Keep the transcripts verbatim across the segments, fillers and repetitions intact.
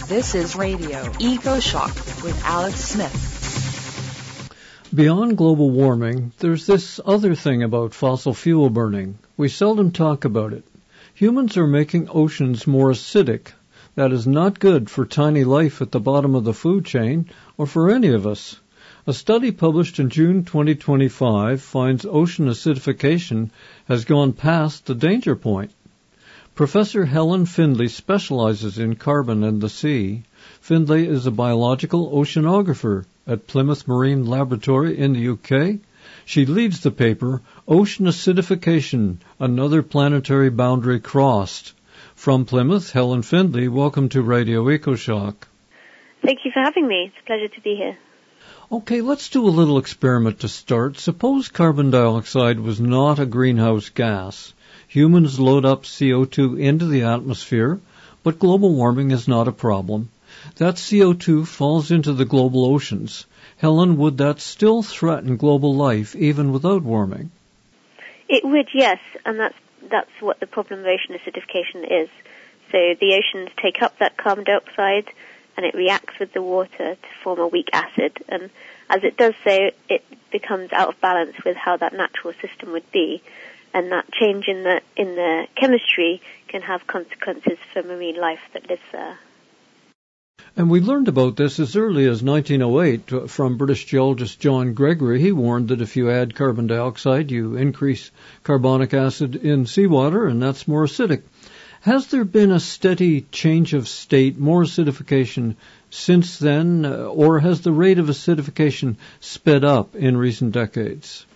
This is Radio EcoShock with Alex Smith. Beyond global warming, there's this other thing about fossil fuel burning. We seldom talk about it. Humans are making oceans more acidic. That is not good for tiny life at the bottom of the food chain or for any of us. A study published in June twenty twenty-five finds ocean acidification has gone past the danger point. Professor Helen Findlay specializes in carbon and the sea. Findlay is a biological oceanographer at Plymouth Marine Laboratory in the U K. She leads the paper, Ocean Acidification, Another Planetary Boundary Crossed. From Plymouth, Helen Findlay, welcome to Radio EcoShock. Thank you for having me. It's a pleasure to be here. Okay, let's do a little experiment to start. Suppose carbon dioxide was not a greenhouse gas. Humans load up C O two into the atmosphere, but global warming is not a problem. That C O two falls into the global oceans. Helen, would that still threaten global life even without warming? It would, yes, and that's that's what the problem of ocean acidification is. So the oceans take up that carbon dioxide and it reacts with the water to form a weak acid, and as it does so, it becomes out of balance with how that natural system would be. And that change in the in the chemistry can have consequences for marine life that lives there. And we learned about this as early as nineteen oh eight from British geologist John Gregory. He warned that if you add carbon dioxide, you increase carbonic acid in seawater, and that's more acidic. Has there been a steady change of state, more acidification since then, or has the rate of acidification sped up in recent decades?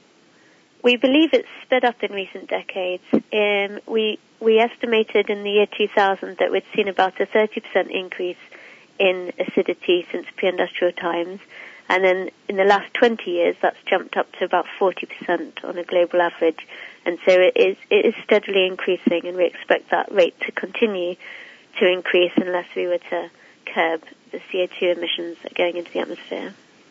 We believe it's sped up in recent decades. Um, we we estimated in the year two thousand that we'd seen about a thirty percent increase in acidity since pre-industrial times, and then in the last twenty years that's jumped up to about forty percent on a global average, and so it is it is steadily increasing, and we expect that rate to continue to increase unless we were to curb the C O two emissions that are going into the atmosphere.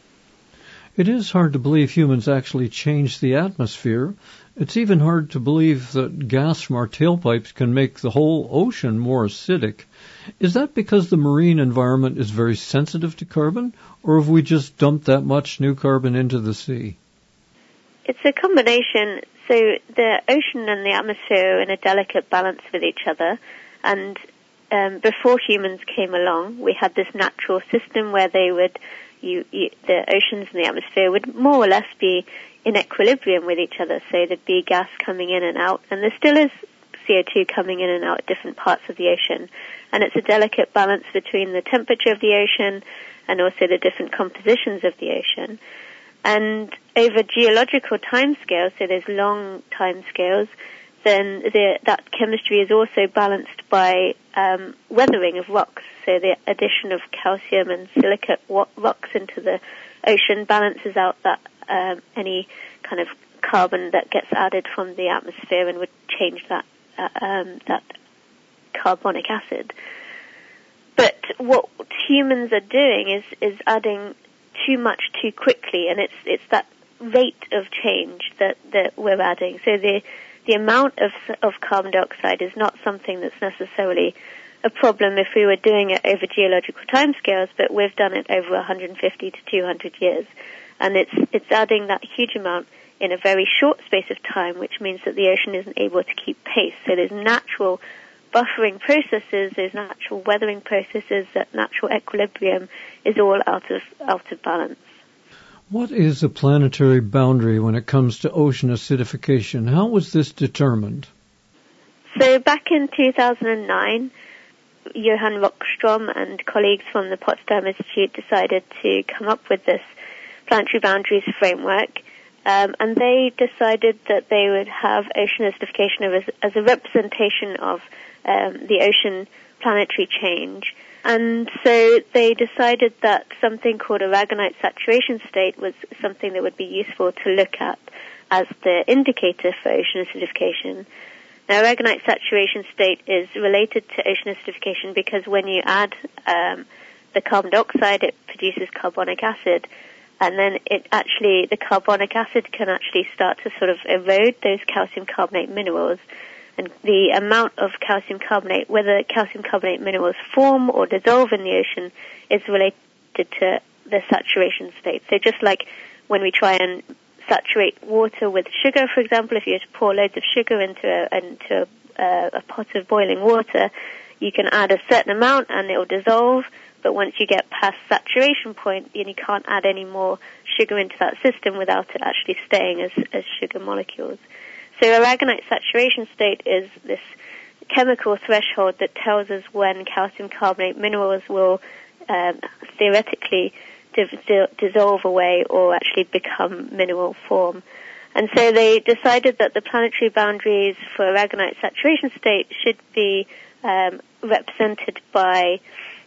It is hard to believe humans actually change the atmosphere. It's even hard to believe that gas from our tailpipes can make the whole ocean more acidic. Is that because the marine environment is very sensitive to carbon, or have we just dumped that much new carbon into the sea? It's a combination. So the ocean and the atmosphere are in a delicate balance with each other, and um, before humans came along, we had this natural system where they would You, you, the oceans and the atmosphere would more or less be in equilibrium with each other. So there'd be gas coming in and out, and there still is C O two coming in and out at different parts of the ocean. And it's a delicate balance between the temperature of the ocean and also the different compositions of the ocean. And over geological timescales, so there's long timescales, then the, that chemistry is also balanced by um, weathering of rocks. So the addition of calcium and silicate rocks into the ocean balances out that um, any kind of carbon that gets added from the atmosphere and would change that uh, um, that carbonic acid. But what humans are doing is is adding too much too quickly, and it's it's that rate of change that that we're adding. So the the amount of of carbon dioxide is not something that's necessarily a problem if we were doing it over geological timescales, but we've done it over one hundred fifty to two hundred years. And it's it's adding that huge amount in a very short space of time, which means that the ocean isn't able to keep pace. So there's natural buffering processes, there's natural weathering processes, that natural equilibrium is all out of out of balance. What is a planetary boundary when it comes to ocean acidification? How was this determined? So back in two thousand nine, Johan Rockström and colleagues from the Potsdam Institute decided to come up with this planetary boundaries framework, um, and they decided that they would have ocean acidification as, as a representation of um, the ocean planetary change. And so they decided that something called aragonite saturation state was something that would be useful to look at as the indicator for ocean acidification. Now, aragonite saturation state is related to ocean acidification because when you add um, the carbon dioxide, it produces carbonic acid, and then it actually, the carbonic acid can actually start to sort of erode those calcium carbonate minerals, And the amount of calcium carbonate, whether calcium carbonate minerals form or dissolve in the ocean, is related to the saturation state. So just like when we try and saturate water with sugar, for example, if you were to pour loads of sugar into a, into a, a pot of boiling water, you can add a certain amount and it will dissolve, but once you get past saturation point, you can't add any more sugar into that system without it actually staying as, as sugar molecules. So aragonite saturation state is this chemical threshold that tells us when calcium carbonate minerals will um, theoretically di- dissolve away or actually become mineral form. And so they decided that the planetary boundaries for aragonite saturation state should be um, represented by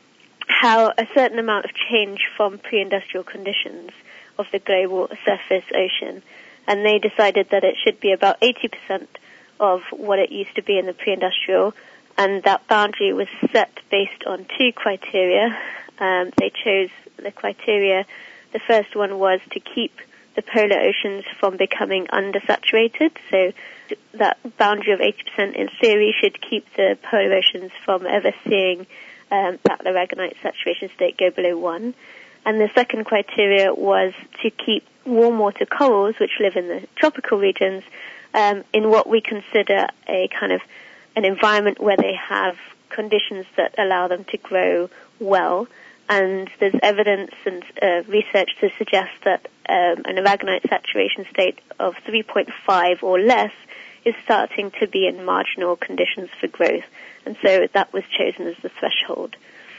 how a certain amount of change from pre-industrial conditions of the global surface ocean. And they decided that it should be about eighty percent of what it used to be in the pre-industrial, and that boundary was set based on two criteria. Um, they chose the criteria. The first one was to keep the polar oceans from becoming undersaturated, so that boundary of eighty percent in theory should keep the polar oceans from ever seeing um, that aragonite saturation state go below one. And the second criteria was to keep warm water corals, which live in the tropical regions, um, in what we consider a kind of an environment where they have conditions that allow them to grow well. And there's evidence and uh, research to suggest that um, an aragonite saturation state of three point five or less is starting to be in marginal conditions for growth. And so that was chosen as the threshold.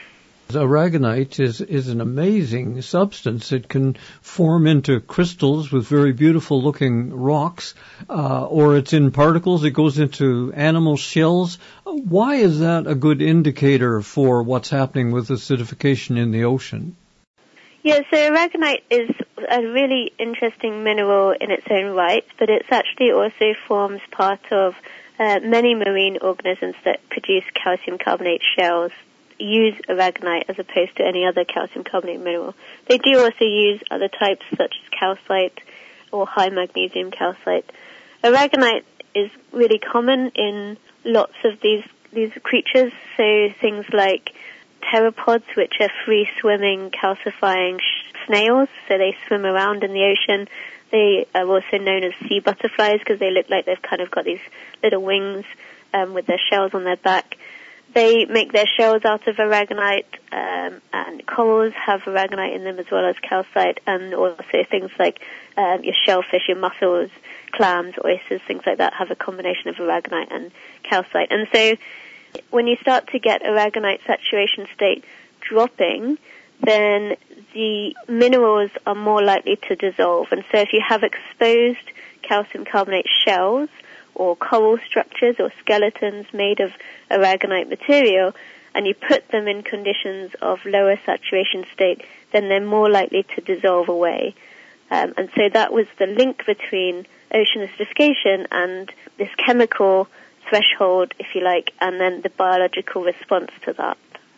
Aragonite is, is an amazing substance. It can form into crystals with very beautiful looking rocks, uh, or it's in particles. It goes into animal shells. Why is that a good indicator for what's happening with acidification in the ocean? Yeah, so aragonite is a really interesting mineral in its own right, but it actually also forms part of uh, many marine organisms that produce calcium carbonate shells. Use aragonite as opposed to any other calcium carbonate mineral. They do also use other types such as calcite or high magnesium calcite. Aragonite is really common in lots of these these creatures, so things like pteropods, which are free-swimming, calcifying sh- snails, so they swim around in the ocean. They are also known as sea butterflies because they look like they've kind of got these little wings um, with their shells on their back. They make their shells out of aragonite, um, and corals have aragonite in them as well as calcite, and also things like um, your shellfish, your mussels, clams, oysters, things like that have a combination of aragonite and calcite. And so when you start to get aragonite saturation state dropping, then the minerals are more likely to dissolve. And so if you have exposed calcium carbonate shells, or coral structures or skeletons made of aragonite material, and you put them in conditions of lower saturation state, then they're more likely to dissolve away. Um, and so that was the link between ocean acidification and this chemical threshold, if you like, and then the biological response to that.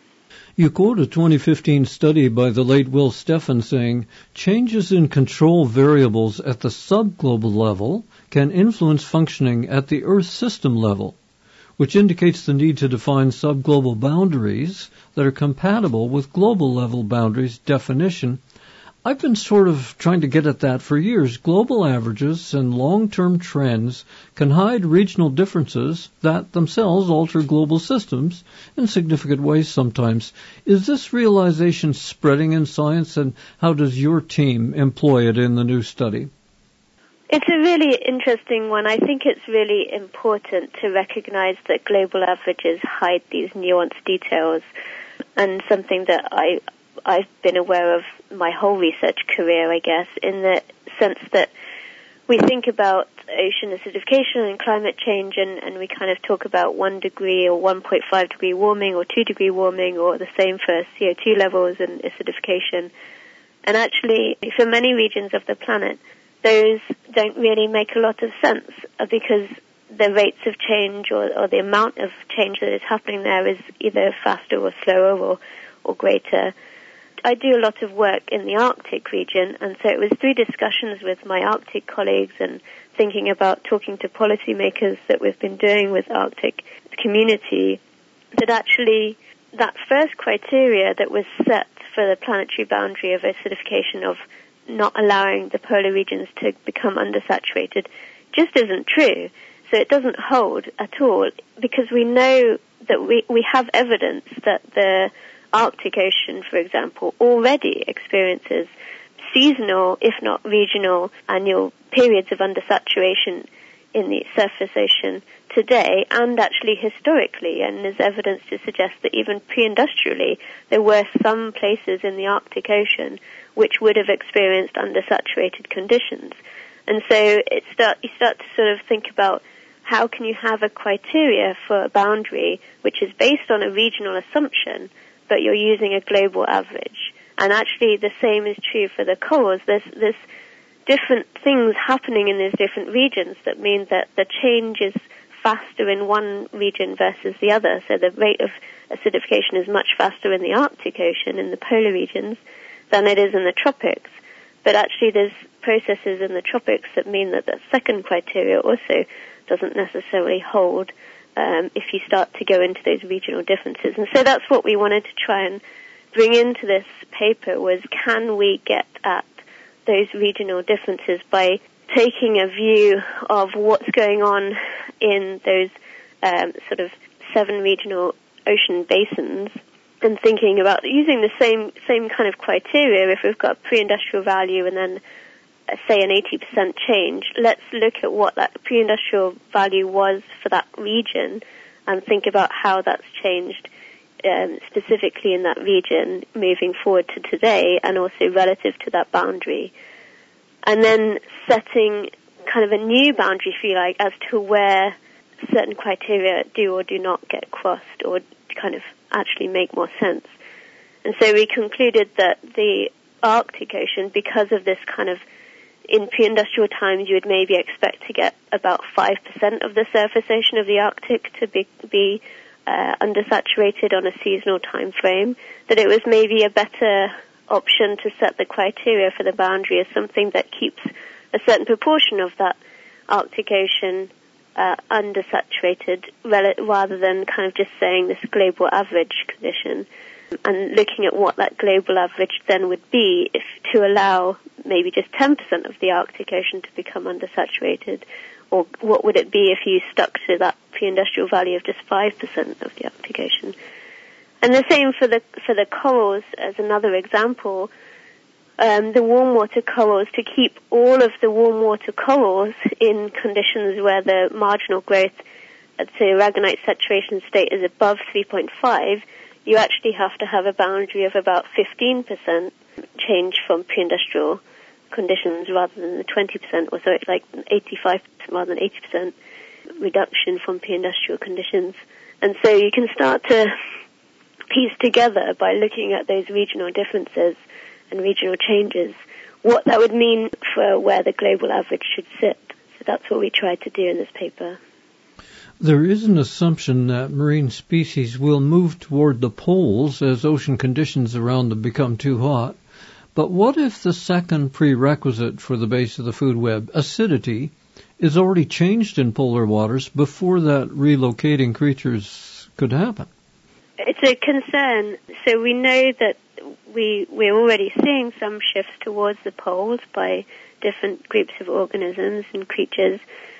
You quote a twenty fifteen study by the late Will Steffen saying, changes in control variables at the subglobal level can influence functioning at the Earth system level, which indicates the need to define subglobal boundaries that are compatible with global level boundaries definition. I've been sort of trying to get at that for years. Global averages and long-term trends can hide regional differences that themselves alter global systems in significant ways sometimes. Is this realization spreading in science, and how does your team employ it in the new study? It's a really interesting one. I think it's really important to recognize that global averages hide these nuanced details, and something that I I've been aware of my whole research career, I guess, in the sense that we think about ocean acidification and climate change, and, and we kind of talk about one degree or one point five degree warming or two degree warming, or the same for C O two levels and acidification. And actually, for many regions of the planet, those don't really make a lot of sense because the rates of change or, or the amount of change that is happening there is either faster or slower or, or greater. I do a lot of work in the Arctic region, and so it was through discussions with my Arctic colleagues and thinking about talking to policymakers that we've been doing with Arctic community, that actually that first criteria that was set for the planetary boundary of acidification of not allowing the polar regions to become undersaturated just isn't true. So it doesn't hold at all, because we know that we, we have evidence that the Arctic Ocean, for example, already experiences seasonal, if not regional, annual periods of undersaturation in the surface ocean today, and actually historically, and there's evidence to suggest that even pre-industrially there were some places in the Arctic Ocean which would have experienced undersaturated conditions. And so it start, you start to sort of think about how can you have a criteria for a boundary which is based on a regional assumption, but you're using a global average. And actually the same is true for the corals. There's, there's different things happening in these different regions that mean that the change is faster in one region versus the other. So the rate of acidification is much faster in the Arctic Ocean, in the polar regions, than it is in the tropics. But actually there's processes in the tropics that mean that the second criteria also doesn't necessarily hold um, if you start to go into those regional differences. And so that's what we wanted to try and bring into this paper, was can we get at those regional differences by taking a view of what's going on in those um, sort of seven regional ocean basins, and thinking about using the same same kind of criteria. If we've got pre-industrial value and then uh, say an eighty percent change, let's look at what that pre-industrial value was for that region and think about how that's changed um, specifically in that region moving forward to today, and also relative to that boundary. And then setting kind of a new boundary, if you like, as to where certain criteria do or do not get crossed, or kind of actually make more sense. And so we concluded that the Arctic Ocean, because of this kind of, in pre-industrial times, you would maybe expect to get about five percent of the surface ocean of the Arctic to be, be uh, undersaturated on a seasonal time frame, that it was maybe a better option to set the criteria for the boundary as something that keeps a certain proportion of that Arctic Ocean uh, undersaturated, rather than kind of just saying this global average condition, and looking at what that global average then would be if to allow maybe just ten percent of the Arctic Ocean to become undersaturated, or what would it be if you stuck to that pre-industrial value of just five percent of the Arctic Ocean. And the same for the for the corals as another example. Um, the warm water corals, to keep all of the warm water corals in conditions where the marginal growth at the aragonite saturation state is above three point five, you actually have to have a boundary of about fifteen percent change from pre-industrial conditions rather than the twenty percent, or so it's like eighty-five percent rather than eighty percent reduction from pre-industrial conditions. And so you can start to piece together, by looking at those regional differences and regional changes, what that would mean for where the global average should sit. So that's what we tried to do in this paper. There is an assumption that marine species will move toward the poles as ocean conditions around them become too hot. But what if the second prerequisite for the base of the food web, acidity, is already changed in polar waters before that relocating creatures could happen? It's a concern. So we know that we, we're already seeing some shifts towards the poles by different groups of organisms and creatures.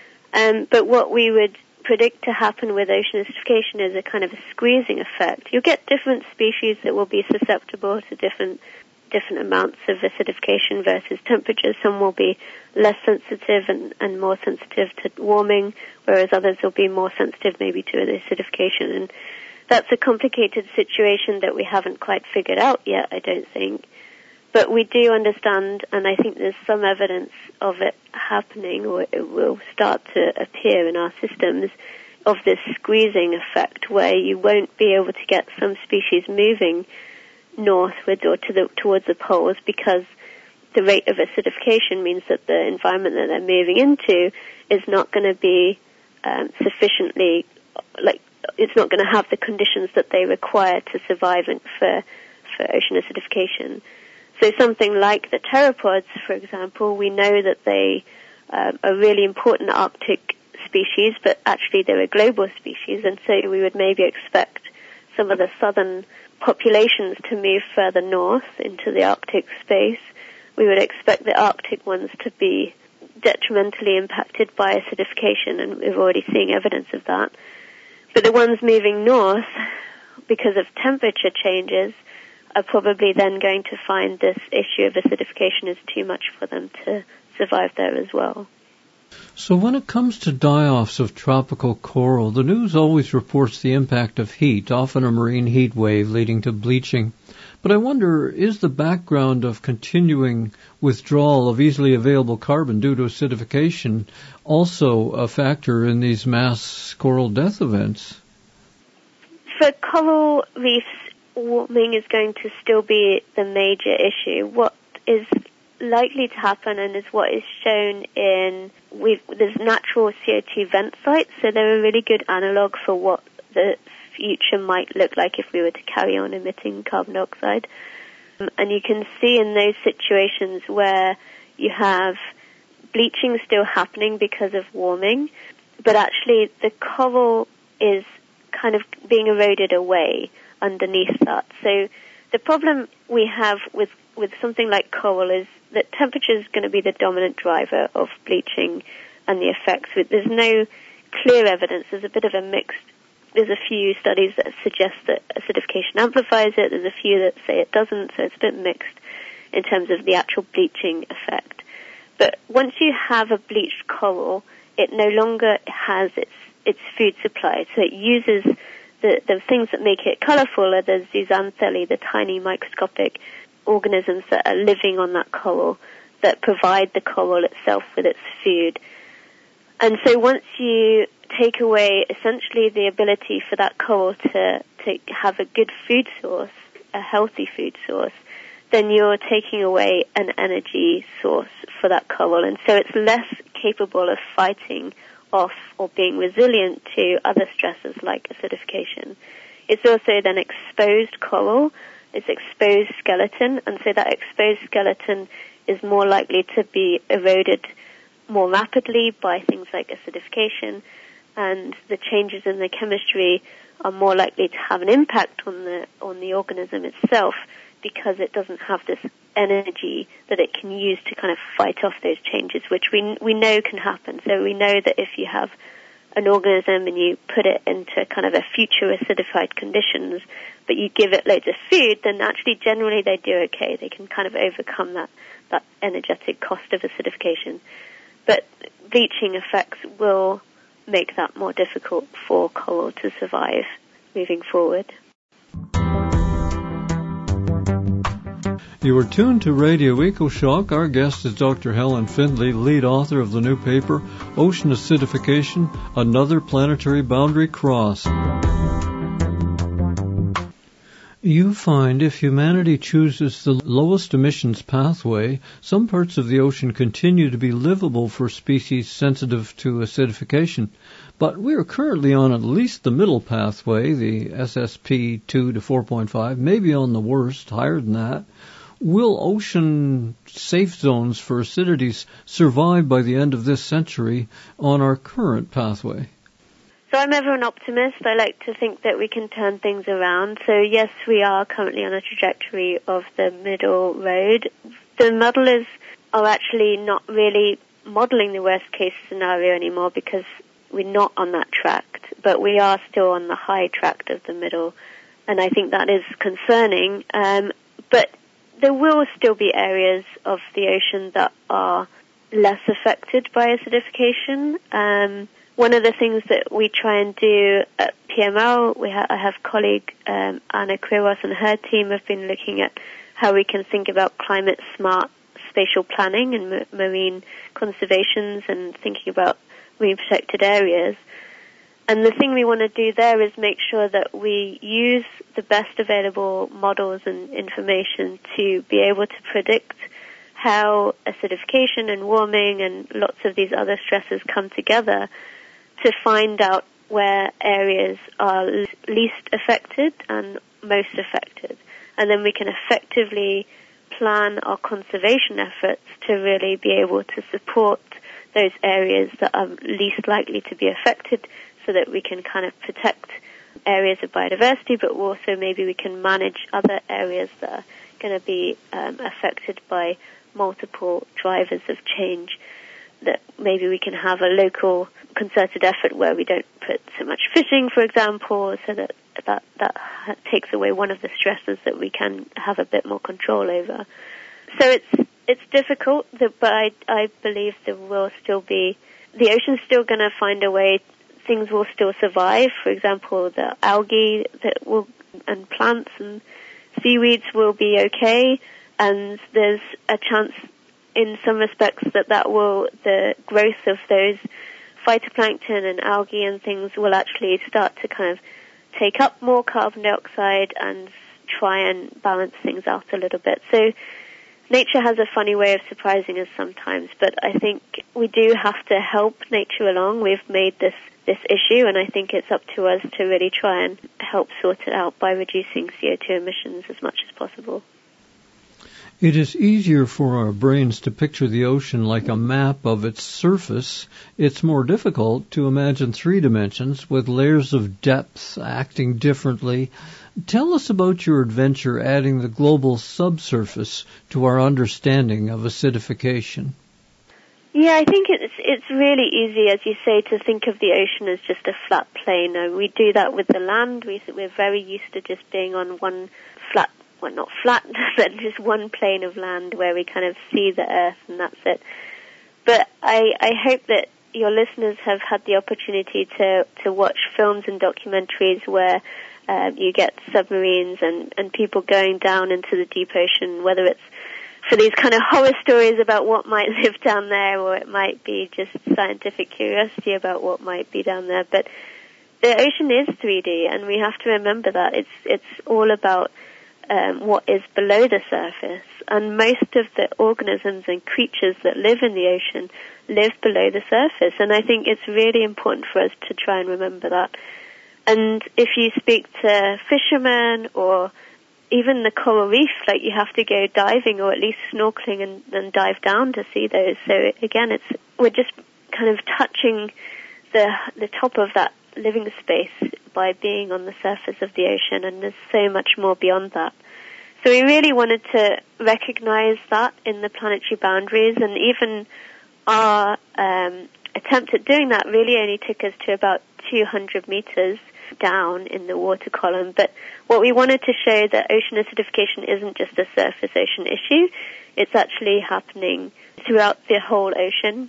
Um, but what we would predict to happen with ocean acidification is a kind of a squeezing effect. You'll get different species that will be susceptible to different different amounts of acidification versus temperatures. Some will be less sensitive and, and more sensitive to warming, whereas others will be more sensitive maybe to acidification. And that's a complicated situation that we haven't quite figured out yet, I don't think. But we do understand, and I think there's some evidence of it happening, or it will start to appear in our systems, of this squeezing effect where you won't be able to get some species moving northward or to the, towards the poles, because the rate of acidification means that the environment that they're moving into is not going to be um, sufficiently, like, it's not going to have the conditions that they require to survive and for, for ocean acidification. So something like the pteropods, for example, we know that they um, a really important Arctic species, but actually they're a global species, and so we would maybe expect some of the southern populations to move further north into the Arctic space. We would expect the Arctic ones to be detrimentally impacted by acidification, and we're already seeing evidence of that. But the ones moving north, because of temperature changes, are probably then going to find this issue of acidification is too much for them to survive there as well. So when it comes to die-offs of tropical coral, the news always reports the impact of heat, often a marine heat wave leading to bleaching. But I wonder, is the background of continuing withdrawal of easily available carbon due to acidification also a factor in these mass coral death events? For coral reefs, warming is going to still be the major issue. What is likely to happen, and is what is shown in we've, there's natural C O two vent sites, so they're a really good analog for what the future might look like if we were to carry on emitting carbon dioxide. Um, and you can see in those situations where you have bleaching still happening because of warming, but actually the coral is kind of being eroded away underneath that. So the problem we have with, with something like coral is that temperature is going to be the dominant driver of bleaching and the effects. There's no clear evidence. There's a bit of a mixed, there's a few studies that suggest that acidification amplifies it. There's a few that say it doesn't, so it's a bit mixed in terms of the actual bleaching effect. But once you have a bleached coral, it no longer has its its food supply. So it uses the, the things that make it colorful are the zooxanthellae, the tiny microscopic organisms that are living on that coral that provide the coral itself with its food. And so once you take away essentially the ability for that coral to, to have a good food source, a healthy food source, then you're taking away an energy source for that coral. And so it's less capable of fighting off or being resilient to other stresses like acidification. It's also then exposed coral, it's exposed skeleton, and so that exposed skeleton is more likely to be eroded more rapidly by things like acidification, and the changes in the chemistry are more likely to have an impact on the on the organism itself because it doesn't have this energy that it can use to kind of fight off those changes, which we we know can happen. So we know that if you have an organism and you put it into kind of a future acidified conditions, but you give it loads of food, then actually generally they do okay. They can kind of overcome that, that energetic cost of acidification. But bleaching effects will make that more difficult for coral to survive moving forward. You are tuned to Radio EcoShock. Our guest is Doctor Helen Findlay, lead author of the new paper, Ocean Acidification, Another Planetary Boundary Crossed. You find if humanity chooses the lowest emissions pathway, some parts of the ocean continue to be livable for species sensitive to acidification. But we are currently on at least the middle pathway, the S S P two to four point five, maybe on the worst, higher than that. Will ocean safe zones for acidities survive by the end of this century on our current pathway? So I'm ever an optimist. I like to think that we can turn things around. So yes, we are currently on a trajectory of the middle road. The modelers are actually not really modeling the worst case scenario anymore because we're not on that tract, but we are still on the high tract of the middle. And I think that is concerning. Um, but there will still be areas of the ocean that are less affected by acidification. Um, One of the things that we try and do at P M L, we ha- I have colleague um, Anna Quiros and her team have been looking at how we can think about climate-smart spatial planning and ma- marine conservations and thinking about marine protected areas. And the thing we want to do there is make sure that we use the best available models and information to be able to predict how acidification and warming and lots of these other stresses come together to find out where areas are least affected and most affected. And then we can effectively plan our conservation efforts to really be able to support those areas that are least likely to be affected so that we can kind of protect areas of biodiversity, but also maybe we can manage other areas that are going to be um, affected by multiple drivers of change, that maybe we can have a local concerted effort where we don't put so much fishing, for example, so that that, that takes away one of the stresses that we can have a bit more control over. So it's it's difficult, but I, I believe there will still be, the ocean's still going to find a way, things will still survive. For example, the algae that will, and plants and seaweeds will be okay, and there's a chance in some respects that that will, the growth of those phytoplankton and algae and things will actually start to kind of take up more carbon dioxide and try and balance things out a little bit. So nature has a funny way of surprising us sometimes, but I think we do have to help nature along. We've made this, this issue, and I think it's up to us to really try and help sort it out by reducing C O two emissions as much as possible. It is easier for our brains to picture the ocean like a map of its surface. It's more difficult to imagine three dimensions with layers of depth acting differently. Tell us about your adventure adding the global subsurface to our understanding of acidification. Yeah, I think it's it's really easy, as you say, to think of the ocean as just a flat plane. And we do that with the land. We, we're very used to just being on one flat, well, not flat, but just one plane of land where we kind of see the earth and that's it. But I, I hope that your listeners have had the opportunity to, to watch films and documentaries where Um, you get submarines and, and people going down into the deep ocean, whether it's for these kind of horror stories about what might live down there, or it might be just scientific curiosity about what might be down there. But the ocean is three D, and we have to remember that. It's it's all about um, what is below the surface, and most of the organisms and creatures that live in the ocean live below the surface, and I think it's really important for us to try and remember that. And if you speak to fishermen or even the coral reef, like you have to go diving or at least snorkeling and, and dive down to see those. So again, it's we're just kind of touching the the top of that living space by being on the surface of the ocean, and there's so much more beyond that. So we really wanted to recognize that in the planetary boundaries, and even our um, attempt at doing that really only took us to about two hundred meters down in the water column. But what we wanted to show that ocean acidification isn't just a surface ocean issue. It's actually happening throughout the whole ocean.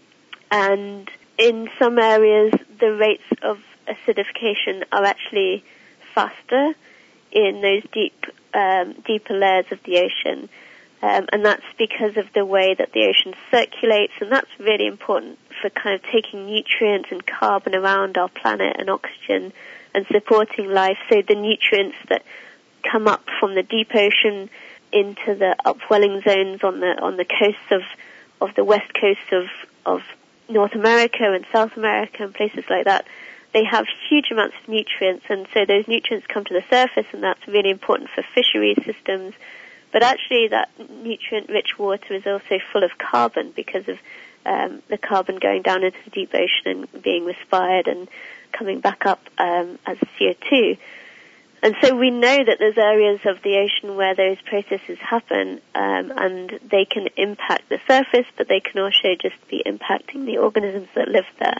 And in some areas, the rates of acidification are actually faster in those deep, um, deeper layers of the ocean. Um, and that's because of the way that the ocean circulates, and that's really important for kind of taking nutrients and carbon around our planet and oxygen and supporting life. So the nutrients that come up from the deep ocean into the upwelling zones on the on the coasts of of the west coast of of North America and South America and places like that, they have huge amounts of nutrients, and so those nutrients come to the surface, and that's really important for fisheries systems. But actually that nutrient-rich water is also full of carbon because of um, the carbon going down into the deep ocean and being respired and coming back up um, as C O two. And so we know that there's areas of the ocean where those processes happen, um, and they can impact the surface, but they can also just be impacting the organisms that live there.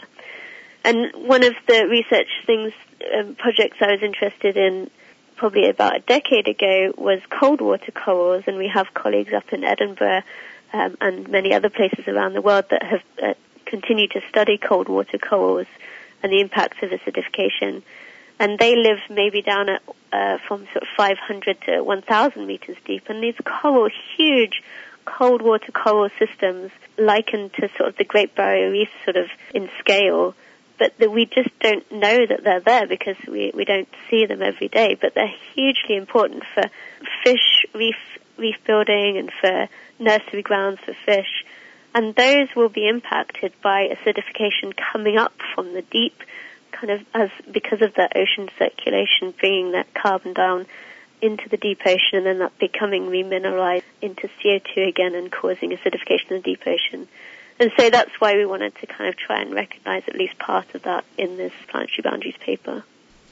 And one of the research things, um, projects I was interested in probably about a decade ago was cold water corals, and we have colleagues up in Edinburgh um, and many other places around the world that have uh, continued to study cold water corals and the impacts of acidification. And they live maybe down at uh, from sort of five hundred to one thousand meters deep, and these coral, huge cold water coral systems likened to sort of the Great Barrier Reef sort of in scale, but that we just don't know that they're there because we, we don't see them every day. But they're hugely important for fish, reef, reef building and for nursery grounds for fish. And those will be impacted by acidification coming up from the deep, kind of as because of the ocean circulation, bringing that carbon down into the deep ocean and then that becoming remineralized into C O two again and causing acidification in the deep ocean. And so that's why we wanted to kind of try and recognize at least part of that in this Planetary Boundaries paper.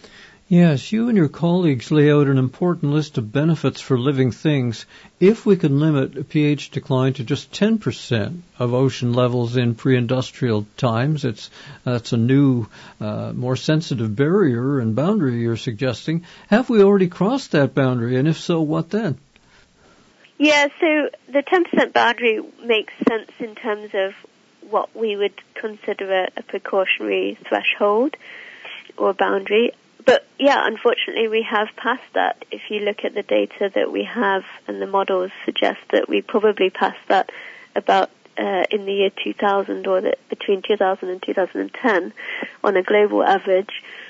Yes, you and your colleagues lay out an important list of benefits for living things if we can limit a pH decline to just ten percent of ocean levels in pre-industrial times. It's that's a new, uh, more sensitive barrier and boundary you're suggesting. Have we already crossed that boundary, and if so, what then? Yeah, so the ten percent boundary makes sense in terms of what we would consider a, a precautionary threshold or boundary. But yeah, unfortunately we have passed that. If you look at the data that we have, and the models suggest that we probably passed that about uh, in the year two thousand, or that between two thousand and two thousand ten on a global average.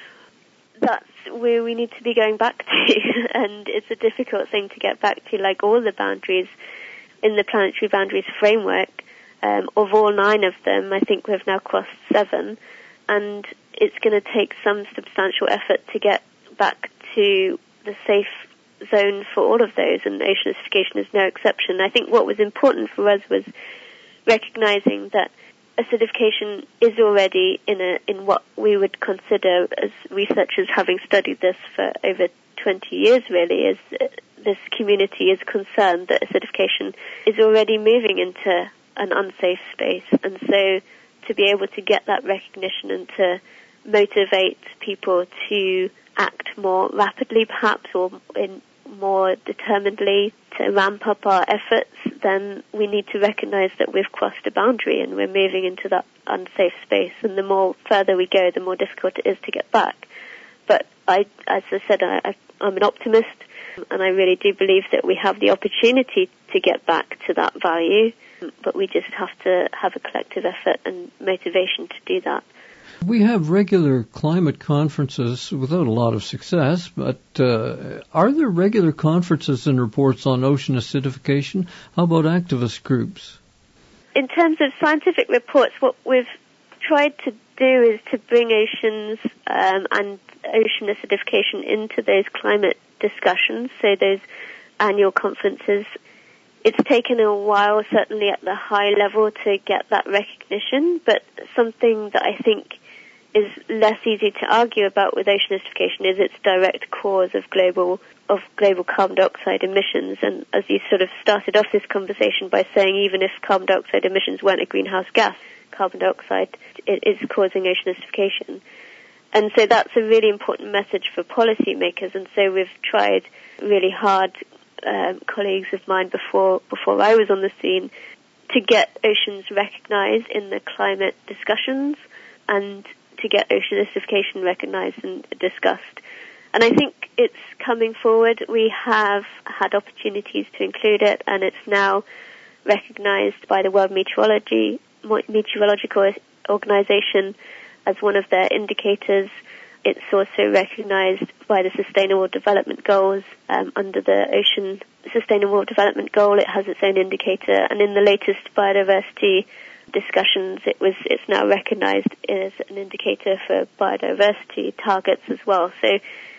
That's where we need to be going back to, and it's a difficult thing to get back to, like all the boundaries in the Planetary Boundaries framework. Um, of all nine of them, I think we've now crossed seven, and it's going to take some substantial effort to get back to the safe zone for all of those, and ocean acidification is no exception. I think what was important for us was recognizing that acidification is already in a in what we would consider, as researchers having studied this for over twenty years really, is this community is concerned that acidification is already moving into an unsafe space. And so to be able to get that recognition and to motivate people to act more rapidly perhaps, or in more determinedly to ramp up our efforts, then we need to recognize that we've crossed a boundary and we're moving into that unsafe space. And the more further we go, the more difficult it is to get back. But I, as I said, I, I'm an optimist, and I really do believe that we have the opportunity to get back to that value, but we just have to have a collective effort and motivation to do that. We have regular climate conferences without a lot of success, but uh, are there regular conferences and reports on ocean acidification? How about activist groups? In terms of scientific reports, what we've tried to do is to bring oceans um, and ocean acidification into those climate discussions, so those annual conferences. It's taken a while, certainly at the high level, to get that recognition, but something that I think is less easy to argue about with ocean acidification is its direct cause of global of global carbon dioxide emissions. And as you sort of started off this conversation by saying, even if carbon dioxide emissions weren't a greenhouse gas, carbon dioxide it is causing ocean acidification. And so that's a really important message for policymakers. And so we've tried really hard, um, colleagues of mine before before I was on the scene, to get oceans recognized in the climate discussions and to get ocean acidification recognized and discussed. And I think it's coming forward. We have had opportunities to include it, and it's now recognized by the World Meteorology Meteorological Organization as one of their indicators. It's also recognized by the Sustainable Development Goals. Um, under the Ocean Sustainable Development Goal, it has its own indicator, and in the latest biodiversity discussions, it was it's now recognized as an indicator for biodiversity targets as well. So,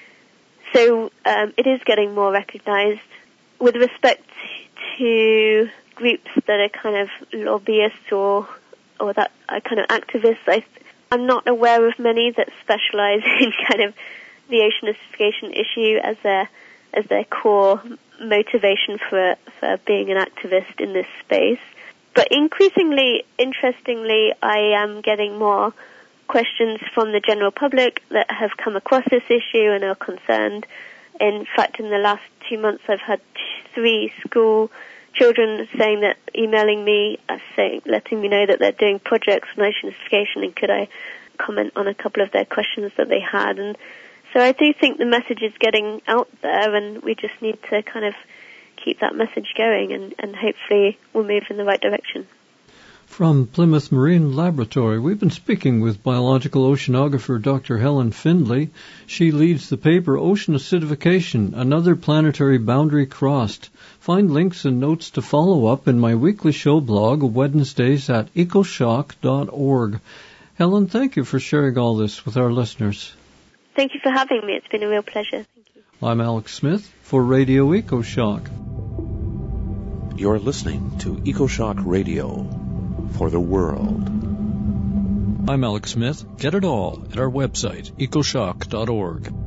so um, it is getting more recognized. With respect to groups that are kind of lobbyists or or that are kind of activists, I, I'm not aware of many that specialize in kind of the ocean acidification issue as their as their core motivation for for being an activist in this space. But increasingly, interestingly, I am getting more questions from the general public that have come across this issue and are concerned. In fact, in the last two months, I've had three school children saying that, emailing me, uh, saying, letting me know that they're doing projects on ocean acidification, and could I comment on a couple of their questions that they had. And so I do think the message is getting out there, and we just need to kind of keep that message going, and, and hopefully we'll move in the right direction. From Plymouth Marine Laboratory, we've been speaking with biological oceanographer Doctor Helen Findlay. She leads the paper Ocean Acidification, Another Planetary Boundary Crossed. Find links and notes to follow up in my weekly show blog Wednesdays at ecoshock dot org. Helen, thank you for sharing all this with our listeners. Thank you for having me. It's been a real pleasure. Thank you. I'm Alex Smith for Radio EcoShock. You're listening to EcoShock Radio. for the world. I'm Alex Smith. Get it all at our website, ecoshock dot org.